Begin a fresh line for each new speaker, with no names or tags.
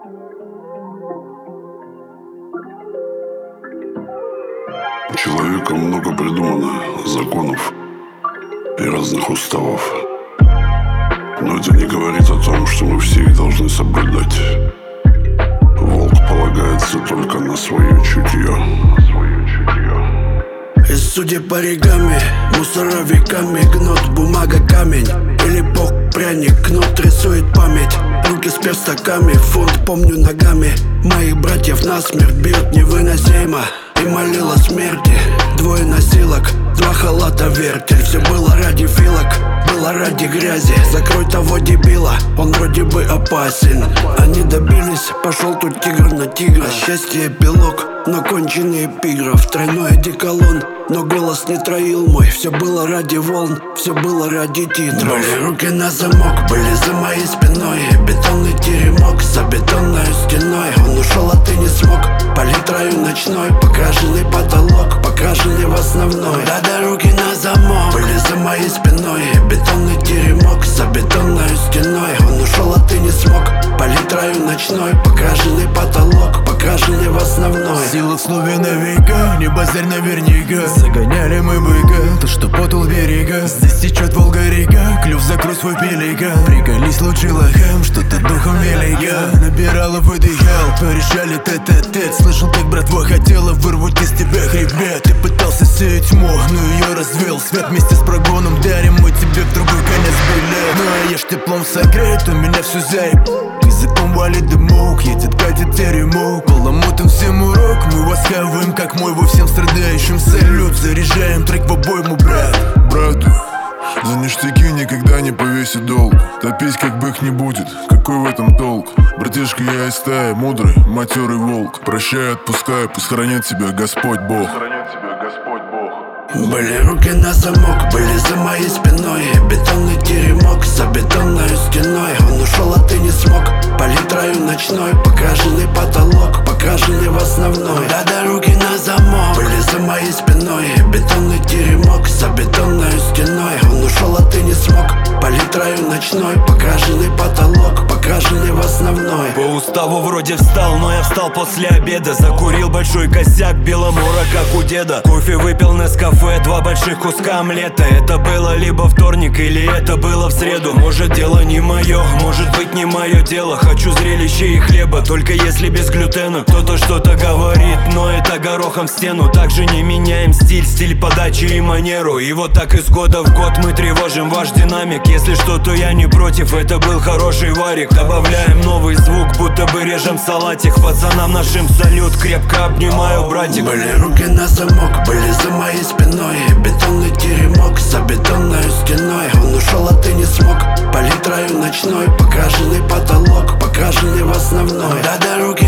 Человеком много придумано законов и разных уставов, но это не говорит о том, что мы все их должны соблюдать. Волк полагается только на свое чутье.
Из судеб оригами, мусора веками гнут, бумага камень или бог пряник, кнут рисует память. Руки с перстаками, фунт помню ногами. Моих братьев насмерть бьют невыносимо. И молила смерти, двое носилок, два халата вертель. Все было ради филок, было ради грязи. Закрой того дебила, он вроде бы опасен. Они добились, пошел тут тигр на тигра. Счастье эпилог, но конченый эпиграф. Тройной одеколон, но голос не троил мой. Все было ради волн, все было ради титров. Были руки на замок, были за моей спиной. Бетонный теремок за бетонной стеной. Он ушел, а ты не смог. Палитрою ночной, покрашенный потолок, покрашенный в основной. Да-да, руки на замок, были за моей спиной. Бетонный теремок за бетонной стеной. Он ушел, а ты не смог. Палитрою ночной, покрашенный потолок, покрашенный в основной.
Сила в слове на века, не базарь наверняка. Загоняли мы быка, то что потул берега. Здесь течет Волга-река, клюв закрой свой пеликан. Приколись лучше лохам, что ты духом велика. Набирала, выдыхал, порешали тет-а-тет. Слышал, как братва хотела вырвать из тебя хребет. Ты пытался сеять тьму, но ее развел. Свет вместе с прогоном дарим мы тебе в другой конец билет. Ну а я ж теплом согрет, у меня все заеб. Языком валит дымок, едет, катит теремок. Поломотан всем урок, мы вас хаваем как мой. Во всем страдающим салют, заряжаем трек в обойму, брат.
Брату, за ништяки никогда не повесит долг. Топить как бык не будет, какой в этом толк? Братишка, я из стаи, мудрый, матерый волк. Прощай, отпускай, пусть хранит тебя Господь Бог.
Были руки на замок, были за моей спиной. Бетонный теремок за бетонной стеной. Он ушел, а ты не смог. Палитрою ночной, покрашенный потолок, покрашенный в основной. Да-да, руки на замок, были за моей спиной. Бетонный теремок за бетонной стеной. Он ушел, а ты не смог. Палитрою ночной, покрашенный потолок, покрашенный в основной.
По уставу вроде встал, но я встал после обеда. Закурил большой косяк беломора, как у деда. Кофе выпил на кафе, два больших куска омлета. Это было либо вторник, или это было в среду. Может, дело не мое, может быть, не мое дело. Хочу зрелища и хлеба, только если без глютена. Кто-то что-то говорит, но это горохом в стену. Также не меняем стиль подачи и манеру. И вот так из года в год мы тревожим ваш динамик. Если что, то я не против, это был хороший варик. Добавляем новый звук, будто бы режем салатик. Пацанам нашим салют, крепко обнимаю, братик.
Были руки на замок, были за моей спиной. Бетонный теремок за бетонной стеной. Он ушел, а ты не смог. Палитрою ночной, покрашенный потолок, покрашенный в основной. Да-да, руки